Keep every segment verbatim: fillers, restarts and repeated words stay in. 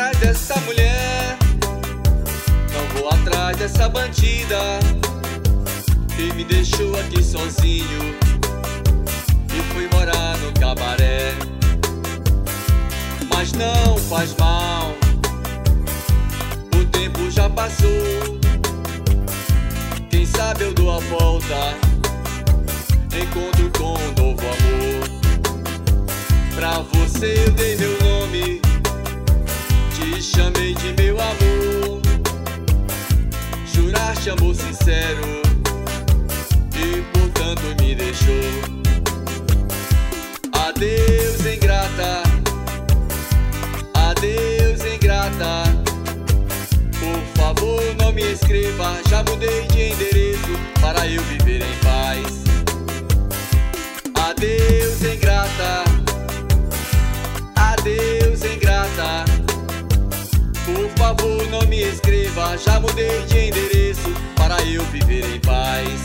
atrás dessa mulher, não vou atrás dessa bandida que me deixou aqui sozinho e foi morar no cabaré. Mas não faz mal, o tempo já passou. Quem sabe eu dou a volta, encontro com um novo amor. Pra você eu dei meu nome, te chamei de meu amor. Juraste amor sincero e portanto me deixou. Adeus ingrata, adeus ingrata, por favor não me escreva, já mudei de endereço para eu viver em paz. Adeus ingrata, adeus ingrata, por favor não me escreva, já mudei de endereço para eu viver em paz.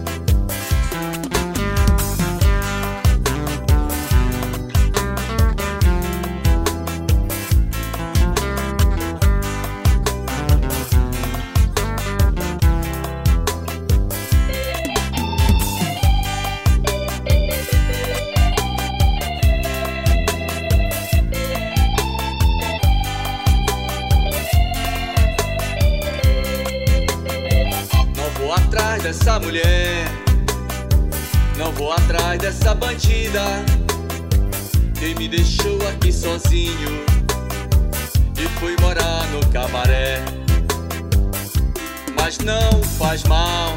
Atrás dessa mulher, não vou atrás dessa bandida que me deixou aqui sozinho e foi morar no cabaré. Mas não faz mal,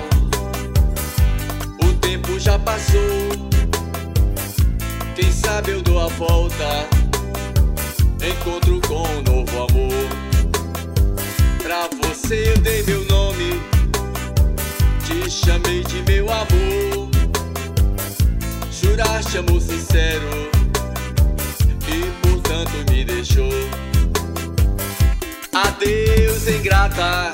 o tempo já passou. Quem sabe eu dou a volta, encontro com um novo amor. Pra você eu dei meu nome, te chamei de meu amor. Juraste amor sincero e portanto me deixou. Adeus ingrata,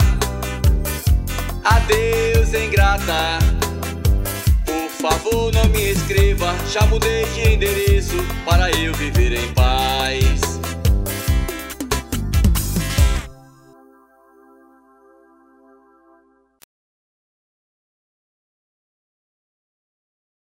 adeus ingrata, por favor não me escreva, já mudei de endereço para eu viver em paz.